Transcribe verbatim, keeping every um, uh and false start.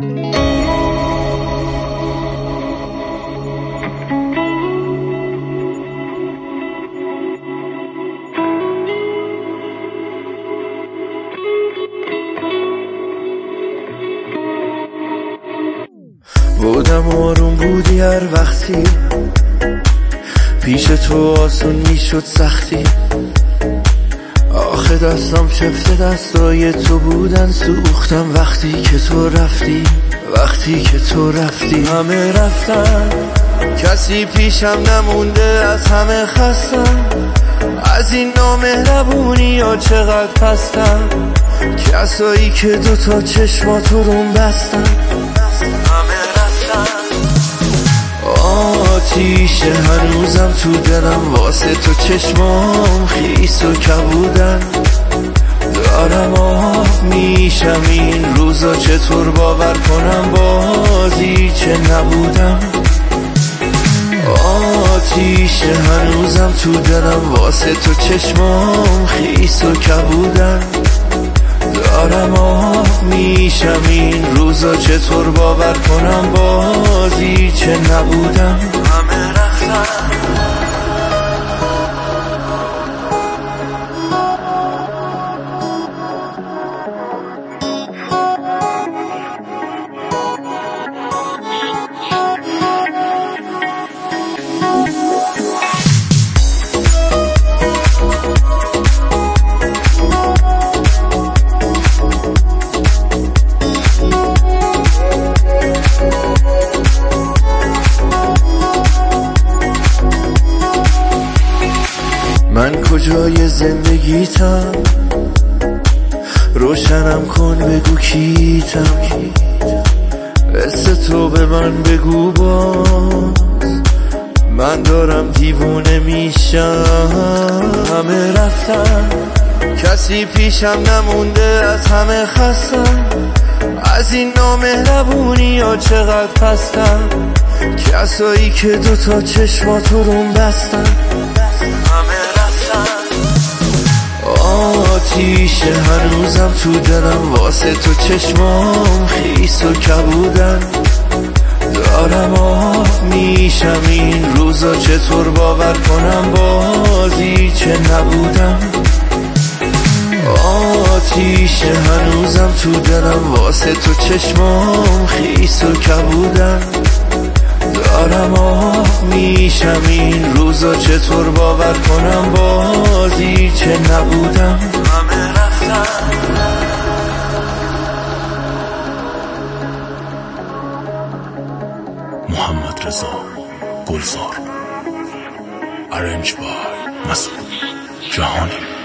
بودم آروم بودی هر وقتی پیش تو آسون میشد سختی. آخه دستم شفته دستای تو بودن، سوختم وقتی که تو رفتی. وقتی که تو رفتی همه رفتن، کسی پیشم نمونده، از همه خستم. از این نامهربونی یا چقدر پستم، کسایی که دوتا چشماتو روم بستن. آتیش هنوزم تو دلم، واسه تو چشمام خیس و کبودن. دارم آب میشم این روزا، چطور باور کنم بازی چه نبودم. آتیش هنوزم تو دلم، واسه تو چشمام خیس و کبودن. دارم آب میشم این روزا، چطور باور کنم بازی چه نبودم. همه رفتن من کجای زندگیتم، روشنم کن بگو کیتم. قصه تو به من بگو باز، من دارم دیوونه میشم. همه رفتن، کسی پیشم نمونده، از همه خستم. از این نامهربونی یا چقدر پستم، کسایی که دوتا چشماتو روم بستن. آتیش هنوزم تو دلم، واسه تو چشمام خیس و کبودن. دارم آب میشم این روزا، چطور باور کنم بازی چه نبودم. آتیش هنوزم تو دلم، واسه تو چشمام خیس و کبودن. دارم آب میشم این روزا، چطور باور کنم بازی چه نبودم. همه رفتن محمد رضا گلزار، ارنج بای مسعود جهانی.